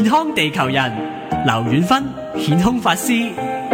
康地球人劉遠芬顯空法師。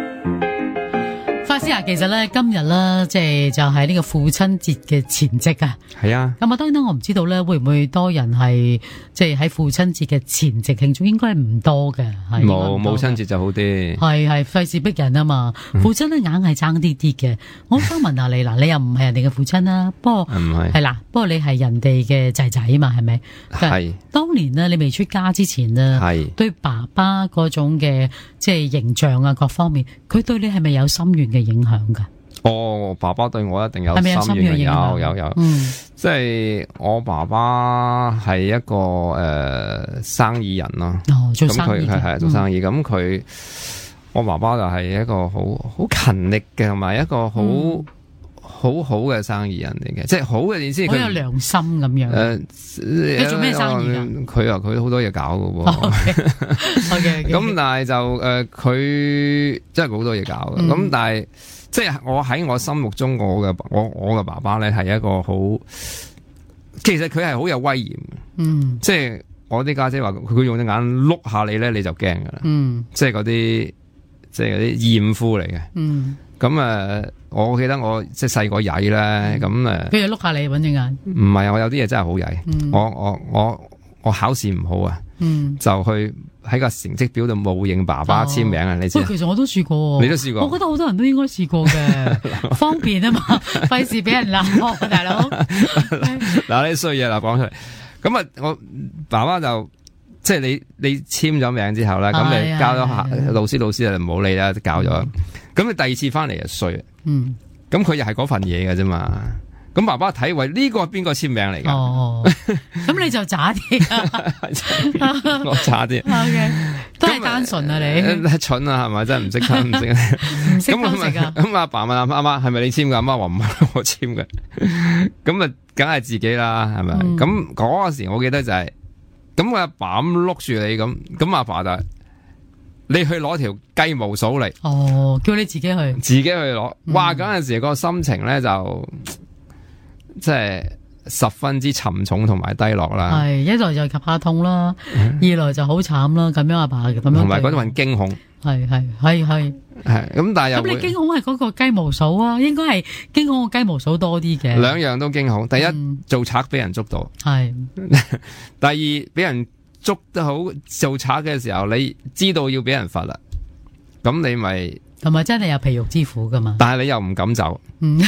法師啊，其實咧今日咧即係就係呢個父親節嘅前夕啊。 係啊。 咁啊，當然啦，我唔知道咧會唔會多人係即係喺父親節嘅前夕慶祝，應該係唔多嘅。係冇母親節就好啲。 係費事逼人啊嘛。父親咧硬係爭啲啲嘅。我想問下你嗱，你又唔係人哋嘅父親啦，不過唔係係啦，不過你係人哋嘅仔仔嘛，係咪？ 係。 當年咧，你未出家之前咧， 係對爸爸嗰種嘅即係形象啊，各方面，佢對你係咪有深遠嘅影響噶？ 哦，爸爸對我一定有係咪有深遠嘅影響？ 有。即係我爸爸係一個生意人咯。 哦，做生意嘅。 係做生意。咁佢我爸爸就係一個好勤力嘅，同埋一個好好嘅生意人嚟嘅，即係好嘅意思。 好有良心咁樣。你做咩生意㗎？ 佢好多嘢搞㗎喎。咁但係就佢真係好多嘢搞嘅。咁但係即係我喺我心目中，我嘅爸爸咧係一個好，其實佢係好有威嚴嘅。即係我啲家姐話佢用隻眼碌下你咧，你就驚噶啦。即係嗰啲艷夫嚟嘅。咁我記得我即係細個曳咧，咁佢就碌下你搵隻眼。 唔係，我有啲嘢真係好曳。我考試唔好啊，就去喺個成績表度冒認爸爸簽名啊！你知？ 其實我都試過。你都試過？ 我覺得好多人都應該試過嘅，方便啊嘛，費事俾人鬧，大佬。 嗱，呢衰嘢啦，講出嚟。咁啊，我爸爸就即係你簽咗名之後咧，咁你交咗老師就唔好理啦，教咗。咁你第二次翻嚟就衰。咁佢又係嗰份嘢嘅啫嘛。咁爸爸睇，喂，呢個係邊個簽名嚟噶？ 咁你就渣啲。 我渣啲。 OK， 都係單純啊你。 蠢啊，係咪？真係唔識偷， 唔識偷食啊。 咁阿爸問阿媽係咪你簽噶？阿媽話唔係我簽嘅。咁啊，梗係自己啦，係咪？咁嗰個時我記得就係，咁我阿爸咁碌住你咁阿爸就你去攞條雞毛掃嚟。 叫你自己去。 自己去攞。哇！嗰陣時個心情咧就。即係十分之沉重同埋低落啦。係一來就及下痛啦，二來就好慘啦。咁樣阿爸咁樣， 同埋嗰份驚恐。 係。 咁，但係又咁你驚恐係嗰個雞毛掃啊？應該係驚恐個雞毛掃多啲嘅。 兩樣都驚恐。第一，做賊俾人捉到。 係。 第二，俾人捉得好做賊嘅時候，你知道要俾人罰啦，咁你咪。 同埋真係有皮肉之苦噶嘛？ 但係你又唔敢走。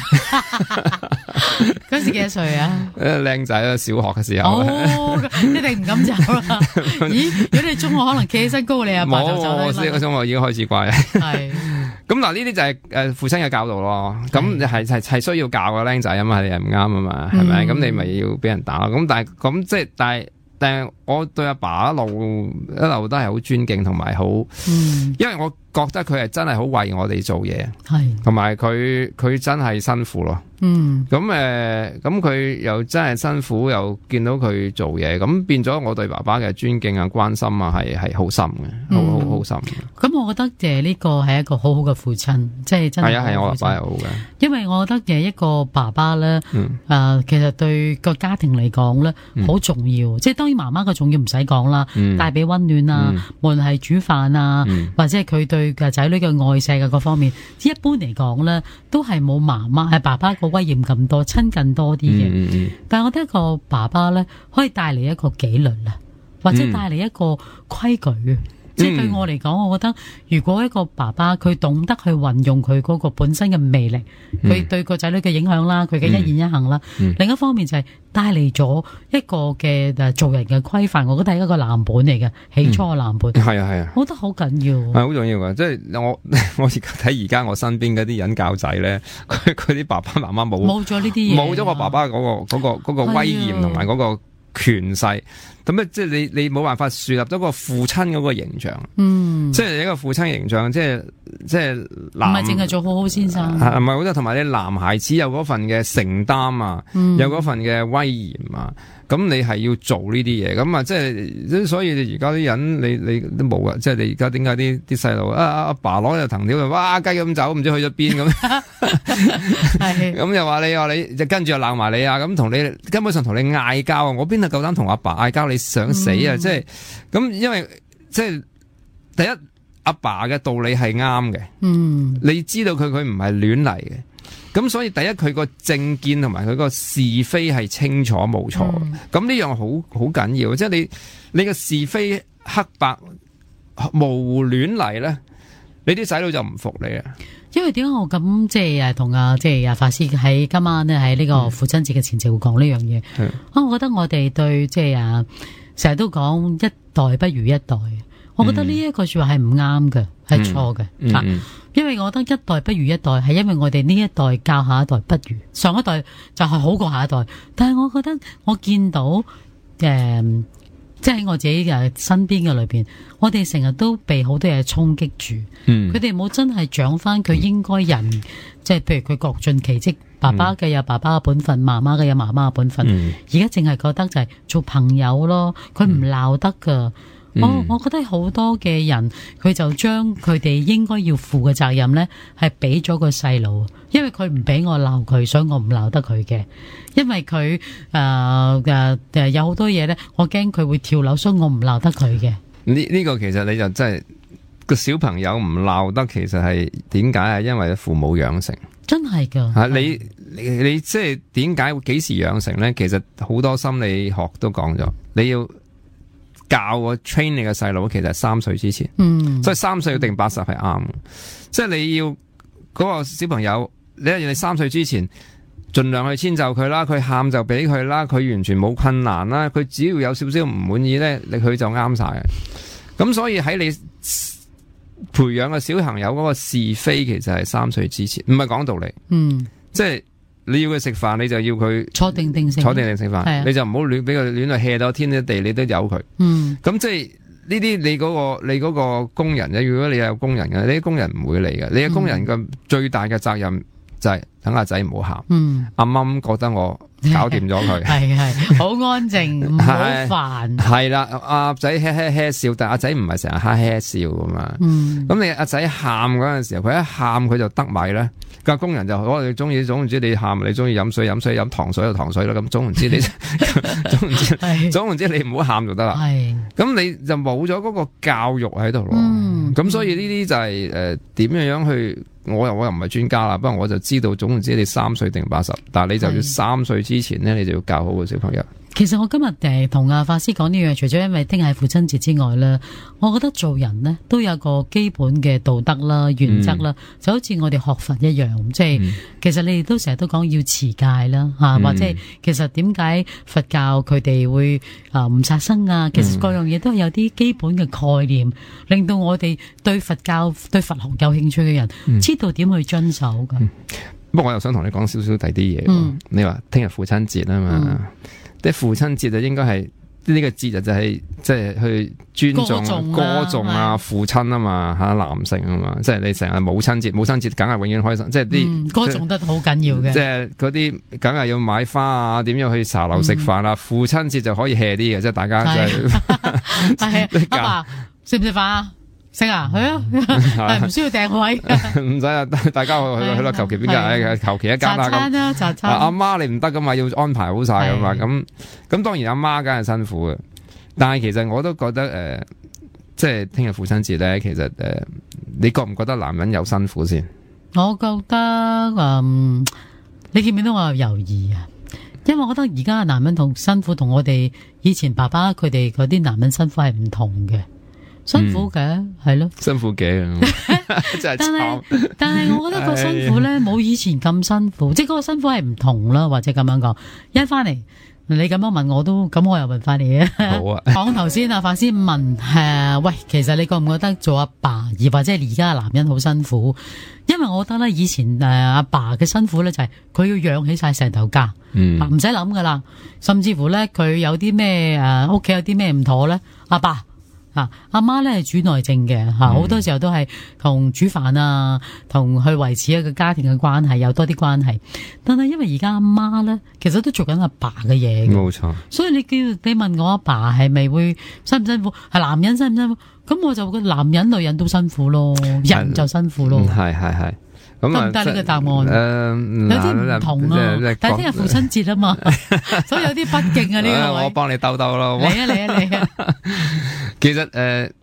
嗰時幾多歲啊？ 靚仔啊，小學嘅時候。 一定唔敢走啦。咦？如果你中學可能企起身高你阿爸就走啦。 我中學已經開始乖。係。咁嗱，呢啲就係父親嘅教導咯。咁係需要教個靚仔啊嘛，你又唔啱啊嘛，係咪？咁你咪要俾人打。咁但係我對阿爸一路都係好尊敬同埋好，因為我覺得佢係真係好為我哋做嘢，同埋佢真係辛苦咯。咁佢又真係辛苦，又見到佢做嘢，咁變咗我對爸爸嘅尊敬啊、關心啊，係好深嘅，好深。咁我覺得呢個係一個好好嘅父親，即係真係。係啊， 我爸爸係好嘅。因為我覺得一個爸爸咧，其實對個家庭嚟講咧好重要。即係當然媽媽嘅重要唔使講啦，帶俾溫暖啊，無論係煮飯啊，或者係佢對嘅仔女嘅愛錫嘅各方面，一般嚟講咧都係冇媽媽係爸爸個威嚴咁多，親近多啲嘅。但係我覺得一個爸爸咧可以帶嚟一個紀律啦，或者帶嚟一個規矩。即係對我嚟講，我覺得如果一個爸爸佢懂得去運用佢嗰個本身嘅魅力，佢對個仔女嘅影響啦，佢嘅一言一行啦，另一方面就係帶嚟咗一個嘅做人嘅規範，我覺得係一個藍本嚟嘅，起初嘅藍本。係啊，我覺得好緊要， 係好重要嘅。即係我睇而家我身邊嗰啲人教仔咧，佢啲爸爸媽媽冇咗呢啲嘢， 冇咗個爸爸嗰個威嚴同埋嗰個權勢，咁即係你冇辦法樹立咗個父親嗰個形象，即係一個父親形象，即係唔係淨係做好好先生， 唔係好多，同埋你男孩子有嗰份嘅承擔啊，有嗰份嘅威嚴啊，咁你係要做呢啲嘢，咁啊即係所以而家啲人你都冇啊，即係你而家點解啲細路阿爸攞隻藤條就哇雞咁走，唔知去咗邊咁，咁又話你就跟住又鬧埋你啊，咁同你根本上同你嗌交啊，我邊度夠膽同阿爸嗌交？你想死啊！即係咁，因為即係第一，阿爸嘅道理係啱嘅，你知道佢唔係亂嚟嘅，咁所以第一佢個政見同埋佢個是非係清楚冇錯，咁呢樣好緊要，即係你個是非黑白模糊亂嚟咧，你啲仔女就唔服你啊！ 因為點解我咁即係同阿法師喺今晚咧喺呢個父親節嘅前夕會講呢樣嘢？我覺得我哋對即係成日都講一代不如一代，我覺得呢一個說話係唔啱嘅，係錯嘅。因為我覺得一代不如一代係因為我哋呢一代教下一代不如上一代就係好過下一代，但係我覺得我見到即係喺我自己嘅身邊嘅裏邊，我哋成日都被好多嘢衝擊住。佢哋冇真係長翻佢應該人，即係譬如佢各盡其職，爸爸嘅有爸爸嘅本分，媽媽嘅有媽媽嘅本分。而家淨係覺得就係做朋友咯，佢唔鬧得噶。我覺得好多嘅人佢就將佢哋應該要負嘅責任咧，係俾咗個細路，因為佢唔俾我鬧佢，所以我唔鬧得佢嘅。因為佢有好多嘢咧，我驚佢會跳樓，所以我唔鬧得佢嘅。 呢個其實你就真係個小朋友唔鬧得，其實係點解啊？因為父母養成， 真係噶吓你即係點解會幾時養成咧？其實好多心理學都講咗，你要教我 train 你嘅細路，其實係3歲之前，所以3歲定80係啱。即係你要嗰個小朋友，你3歲之前盡量去遷就佢啦，佢喊就俾佢啦，佢完全冇困難啦，佢只要有少少唔滿意咧，佢就啱晒嘅。咁所以喺你培養嘅小朋友嗰個是非，其實係3歲之前，唔係講道理。即係你要佢食飯，你就要佢坐定定食飯， 你就唔好俾佢亂去 hea 到天一地，你都由佢。咁即係呢啲你嗰個工人咧，如果你有工人嘅，呢啲工人唔會嚟嘅。你嘅工人嘅最大嘅責任就係等阿仔唔好喊。阿媽覺得我搞掂咗佢， 係好安靜，唔好煩。係啦，阿仔嘿笑，但阿仔唔係成日嘿笑噶嘛。咁你阿仔喊嗰陣時候，佢一喊佢就得米咧。個工人就我哋中意，總唔知你喊，你中意飲水飲糖水就糖水啦。咁總唔知你總唔知你唔好喊就得啦。咁你就冇咗嗰個教育喺度咯。咁所以呢啲就係點樣去？我又唔係專家啦，不過我就知道，總唔知你3歲定80，但係你就要3歲之前咧，你就要教好個小朋友。 其實我今日同阿法師講呢樣，除咗因為聽日係父親節之外咧，我覺得做人呢都有個基本嘅道德啦、原則啦，就好似我哋學佛一樣，即係其實你哋都成日都講要持戒啦，或者其實點解佛教佢哋會唔殺生啊？其實各樣嘢都係有啲基本嘅概念，令到我哋對佛教、對佛學有興趣嘅人知道點去遵守噶。 不過我又想同你講少少第啲嘢。你話聽日父親節啊嘛。啲父親節就應該係呢個節日就係即係去尊重歌頌啊父親啊嘛吓，男性啊嘛，即係你成日母親節梗係永遠開心，即係啲歌頌得好緊要嘅， 即係嗰啲梗係要買花啊，點樣去茶樓食飯啊。父親節就可以 hea 啲嘅，即係大家即係阿爸食唔食飯啊？食啊，去啊，係唔需要訂位， 唔使啊，大家去啦，求其邊間，求其一間啦。 茶餐阿媽你唔得噶嘛，要安排好晒噶嘛。咁當然阿媽梗係辛苦嘅，但係其實我都覺得即係聽日父親節咧，其實你覺唔覺得男人有辛苦先？ 我覺得你見唔見到我有猶豫啊？因為我覺得而家嘅男人同辛苦同我哋以前爸爸佢哋嗰啲男人辛苦係唔同嘅。辛苦嘅係咯， 辛苦嘅真係慘。 但係我覺得個辛苦咧冇以前咁辛苦，即係嗰個辛苦係唔同啦，或者咁樣講。一翻嚟你咁樣問我都，咁我又問翻你啊。好啊。講頭先啊，法師問喂，其實你覺唔覺得做阿爸而或者係而家嘅男人好辛苦？因為我覺得咧，以前阿爸嘅辛苦咧就係佢要養起晒成頭家，唔使諗噶啦。甚至乎咧，佢有啲咩屋企有啲咩唔妥咧，阿爸。阿媽咧係主內政嘅，好多時候都係同煮飯啊，同去維持一個家庭嘅關係有多啲關係。但係因為而家阿媽咧，其實都做緊阿爸嘅嘢，冇錯。所以你問我阿爸係咪會辛唔辛苦？係男人辛唔辛苦？咁我就覺得男人女人都辛苦咯，人就辛苦咯。係。得唔得呢個答案？有啲唔同啊，但係聽日父親節啊嘛，所以有啲不敬啊呢個位。我幫你兜兜咯。嚟啊！其實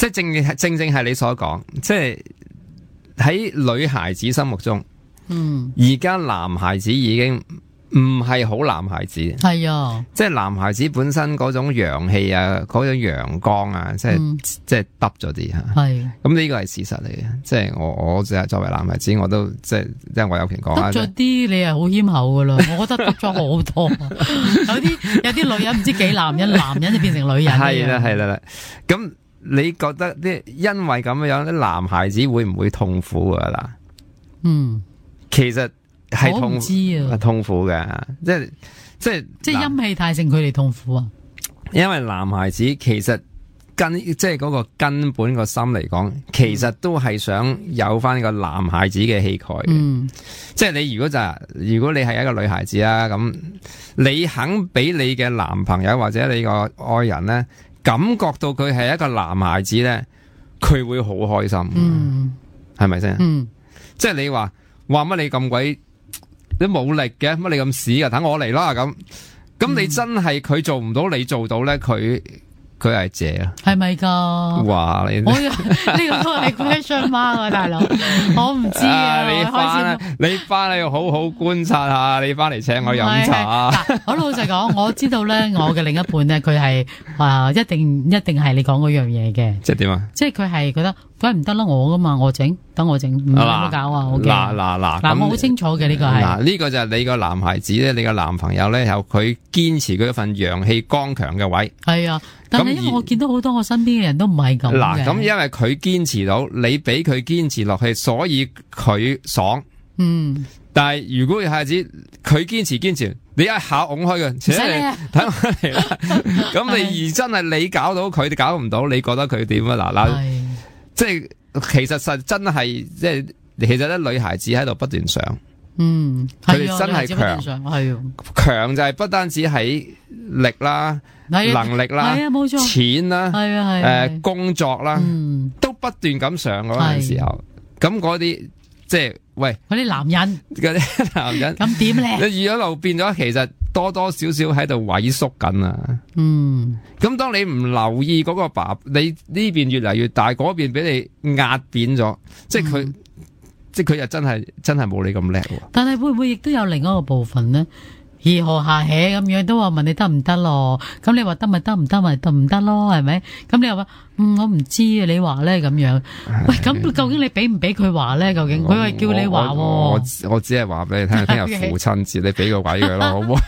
即係正係你所講，即係喺女孩子心目中，而家男孩子已經唔係好男孩子， 係啊， 即係男孩子本身嗰種陽氣啊，嗰種陽光啊，即係耷咗啲吓。係，咁呢個係事實嚟嘅。即係我作為男孩子，我都即係我有權講啦。耷咗啲，你係好謙厚噶啦。我覺得耷咗好多，有啲女人唔知幾男人，男人就變成女人。係啦。咁你覺得因為咁樣啲男孩子會唔會痛苦啊？嗱，其實。係痛苦嘅，即係陰氣太盛，佢哋痛苦啊！因為男孩子其實即係嗰個根本個心嚟講，其實都係想有翻個男孩子嘅氣概。即係你如果你係一個女孩子啦，咁你肯俾你嘅男朋友或者你個愛人咧，感覺到佢係一個男孩子咧，佢會好開心。係咪先？即係你話乜你咁鬼？你冇力嘅，乜你咁屎啊？等我嚟啦咁你真係佢做唔到，你做到咧，佢係借啊？係咪噶？哇！呢個都係 question mark 啊，大佬，我唔知啊。你翻去好好觀察下，你翻嚟請我飲茶。好老實講，我知道咧，我嘅另一半咧，佢係一定係你講嗰樣嘢嘅。即係點啊？即係佢係覺得梗係唔得啦，我噶嘛，我整，等我整，唔好搞啊！嗱，我好清楚嘅呢個係。嗱，呢個就係你個男孩子咧，你個男朋友咧，有佢堅持佢一份陽氣剛強嘅位。係啊。但係因為我見到好多我身邊嘅人都唔係咁嘅。嗱，咁因為佢堅持到，你俾佢堅持落去，所以佢爽。但係如果係子佢堅持，你一下拱開佢，請你睇我嚟啦。咁你而真係你搞到佢，搞唔到，你覺得佢點啊？嗱，即係其實真係即係，其實咧女孩子喺度不斷想。佢哋真係強，強就係不單止喺力啦、能力啦、錢啦、工作啦，都不斷咁上嗰陣時候，咁嗰啲即係喂嗰啲男人，咁點咧？你一路變咗，其實多多少少喺度萎縮緊啊。咁當你唔留意嗰個你呢邊越嚟越大，嗰邊俾你壓扁咗，即係佢。即係佢又真係冇你咁叻喎。但係會唔會亦都有另一個部分咧？二河下起咁樣都話問你得唔得咯？咁你話得咪得，唔得咪得唔得咯？係咪？咁你又話我唔知啊？你話咧咁樣？喂，咁究竟你俾唔俾佢話咧？究竟佢係叫你話？我只係話俾你聽，聽日父親節，你俾個位佢咯，好唔好？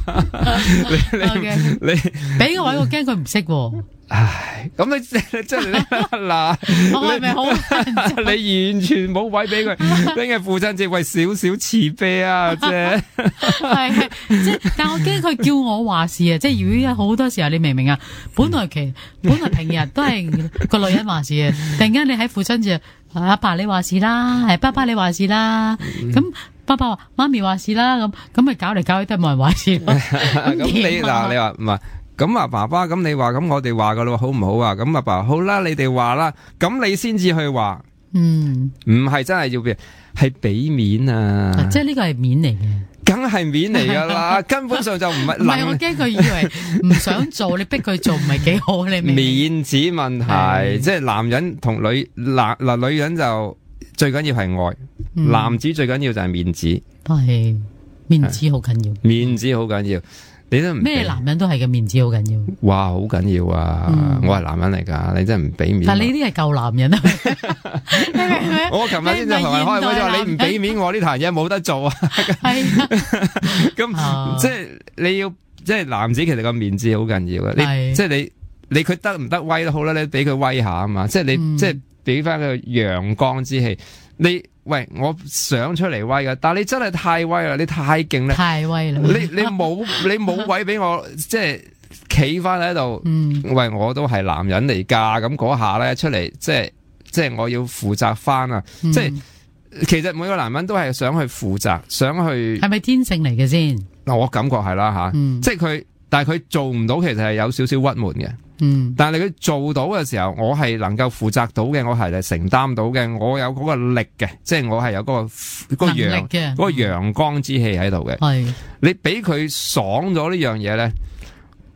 你俾個位，我驚佢唔識。唉，咁你即係你嗱，我係咪好？你完全冇位俾佢，聽日父親節為少少慈悲啊，啫。係，即係，但我驚佢叫我話事啊！即係如果好多時候，你明唔明啊？本來平日都係個女人話事啊，突然間你喺父親節，阿爸你話事啦，係爸爸你話事啦，咁爸爸話媽咪話事啦，咁咪搞嚟搞去都係冇人話事。咁你嗱，你話唔係？咁啊，爸爸，咁你話咁我哋話噶咯，好唔好啊？咁阿爸，好啦，你哋話啦，咁你先至去話，唔係真係要俾，係俾面啊！即係呢個係面嚟嘅，梗係面嚟噶啦，根本上就唔係。唔係，我驚佢以為唔想做，你逼佢做唔係幾好，你明？面子問題，即係男人同女人就最緊要係愛，男子最緊要就係面子，係面子好緊要，面子好緊要。你都唔咩男人都係嘅，面子好緊要。哇，好緊要啊！我係男人嚟噶，你真係唔俾面。但係你呢啲係舊男人啊！我琴日先就同人開會，就話你唔俾面，我呢壇嘢冇得做啊！係咁，即係你要，即係男子其實個面子好緊要嘅。即係你佢得唔得威都好啦，你俾佢威下啊嘛！即係你即係俾翻佢陽光之氣。喂，我想出嚟威噶，但係你真係太威啦，你太勁啦，太威啦！你冇位俾我，即係企翻喺度。喂，我都係男人嚟噶，咁嗰下咧出嚟，即係我要負責翻啊！即係其實每個男人都係想去負責，想去係咪天性嚟嘅先？嗱，我感覺係啦吓，即係佢，但係佢做唔到，其實係有少少鬱悶嘅。但係佢做到嘅時候，我係能夠負責到嘅，我係承擔到嘅，我有嗰個力嘅，即係我係有嗰個陽光之氣喺度嘅。係你俾佢爽咗呢樣嘢咧，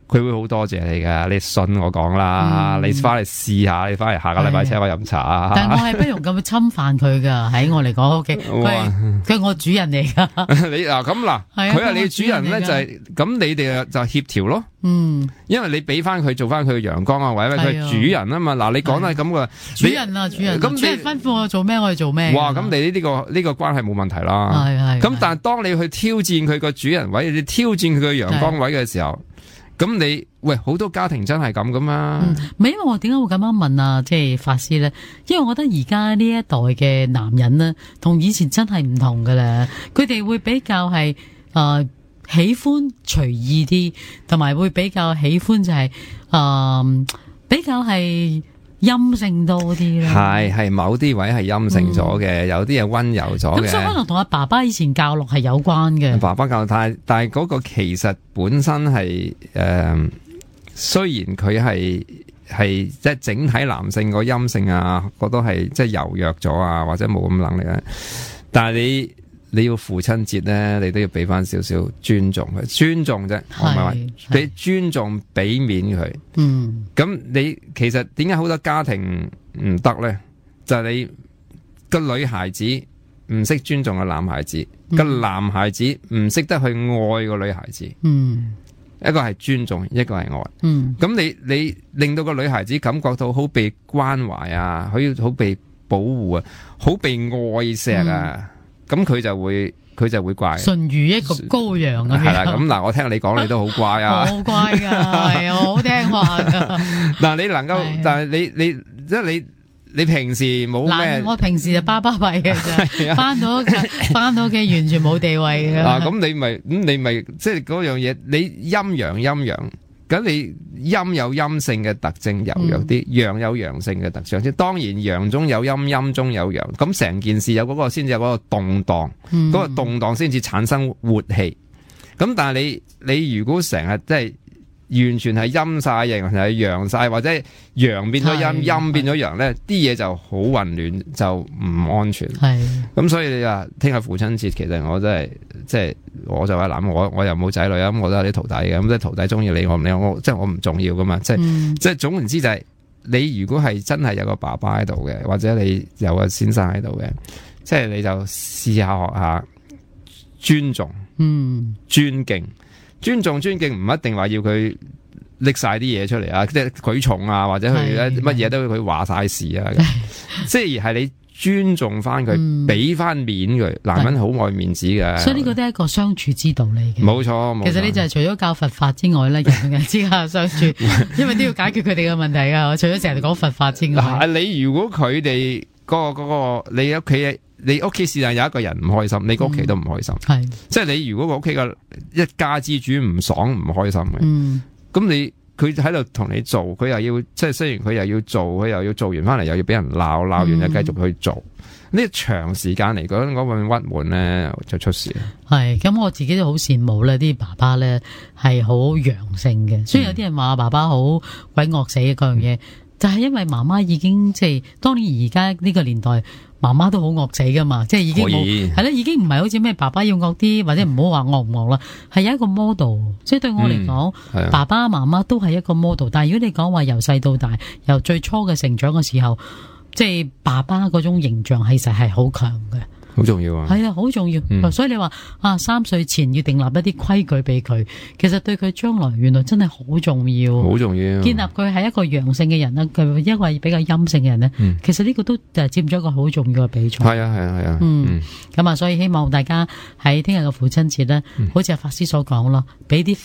佢會好多謝你噶，你信我講啦，你翻嚟試下，你翻嚟下個禮拜請我飲茶啊。 但係我係不容咁侵犯佢噶，喺我嚟講 ，OK，佢係我主人嚟噶。 你嗱咁嗱，佢係你主人咧，就係咁，你哋就協調咯。因為你俾翻佢做翻佢嘅陽光啊，或者佢係主人啊嘛。嗱，你講得係咁嘅主人啊，主人，咁主人吩咐我做咩，我哋做咩。 哇，咁你呢個關係冇問題啦。係。咁但係當你去挑戰佢個主人位，你挑戰佢嘅陽光位嘅時候。咁你好多家庭真係咁噶嘛？ 唔係，因為我點解會咁樣問啊？即係法師咧，因為我覺得而家呢一代嘅男人咧，同以前真係唔同噶啦。佢哋會比較係喜歡隨意啲，同埋會比較喜歡就係比較係陰性多啲啦。 係某啲位係陰性咗嘅，有啲係溫柔咗嘅。 咁所以可能同阿爸爸以前教落係有關嘅。 爸爸教，但係嗰個其實本身係雖然佢係即係整體男性個陰性啊，覺得係即係柔弱咗啊，或者冇咁能力啊，但係你要父親節咧，你都要俾翻少少尊重佢，尊重啫，我唔係話俾尊重，俾面佢。咁你其實點解好多家庭唔得咧？就係你個女孩子唔識尊重個男孩子，個男孩子唔識得去愛個女孩子。一個係尊重，一個係愛。咁你令到個女孩子感覺到好被關懷啊，好被保護啊，好被愛錫啊。咁佢就會乖， 純如一個羔羊啊。 係啦，咁嗱，我聽你講，你都好乖啊， 好乖噶，係我好聽話噶。 嗱，你能夠，但係你即係你平時冇咩？ 我平時就巴巴閉嘅啫，翻到屋企完全冇地位嘅。 嗱，咁你咪即係嗰樣嘢，你陰陽。咁你陰有陰性嘅特徵，柔弱啲；陽有陽性嘅特徵。即係當然，陽中有陰，陰中有陽。咁成件事有嗰個先至有嗰個動盪，嗰個動盪先至產生活氣。咁但係你如果成日即係完全係陰晒，完全係陽晒，或者陽變咗陰，陰變咗陽咧，啲嘢就好混亂，就唔安全。咁所以你話聽日父親節，其實我真係即係我就話諗，我又冇仔女啊，咁我都有啲徒弟嘅，咁即係徒弟中意你，我唔理我，即係我唔重要噶嘛，即係總言之就係你如果係真係有個爸爸喺度嘅，或者你有個先生喺度嘅，即係你就試下學下尊重，尊敬唔一定話要佢拎晒啲嘢出嚟啊，即係舉重啊，或者佢乜嘢都佢話晒事啊，即係係你尊重翻佢，俾翻面佢。男人好愛面子嘅， 所以呢個都係一個相處之道嚟嘅。 冇錯， 其實你就係除咗教佛法之外咧，人同人之間相處，因為都要解決佢哋嘅問題噶。除咗成日講佛法之外， 你如果佢哋嗰個你屋企是但有一個人唔開心，你個屋企都唔開心。即係你如果個屋企嘅一家之主唔爽唔開心嘅，咁佢喺度同你做，佢又要即係雖然佢又要做，佢又要做完翻嚟又要俾人鬧完又繼續去做，呢長時間嚟講嗰份鬱悶咧就出事。 咁我自己都好羨慕咧，啲爸爸咧係好陽性嘅，雖然有啲人話爸爸好鬼惡死嘅嗰樣嘢，就係因為媽媽已經即係當然而家呢個年代。媽媽都好惡死噶嘛，即係已經冇係啦，已經唔係好似咩爸爸要惡啲，或者唔好話惡唔惡啦，係有一個 model。即係對我嚟講，爸爸媽媽都係一個 model。但係如果你講話由細到大，由最初嘅成長嘅時候，即係爸爸嗰種形象其實係好強嘅。 好重要啊！ 係啊，好重要。所以你話3歲前要訂立一啲規矩俾佢，其實對佢將來原來真係好重要。好重要。建立佢係一個陽性嘅人啦，佢一個比較陰性嘅人咧，其實呢個都佔咗一個好重要嘅比重。係啊。咁所以希望大家喺聽日嘅父親節咧，好似阿法師所講咯，俾啲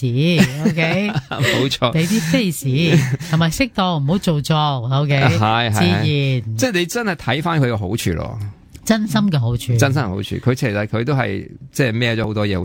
face，OK， 冇錯，俾啲 face， 同埋適當，唔好做作 ，OK， 自然。即係你真係睇翻佢嘅好處咯。真心嘅好處，佢其實佢都係即係孭咗好多嘢。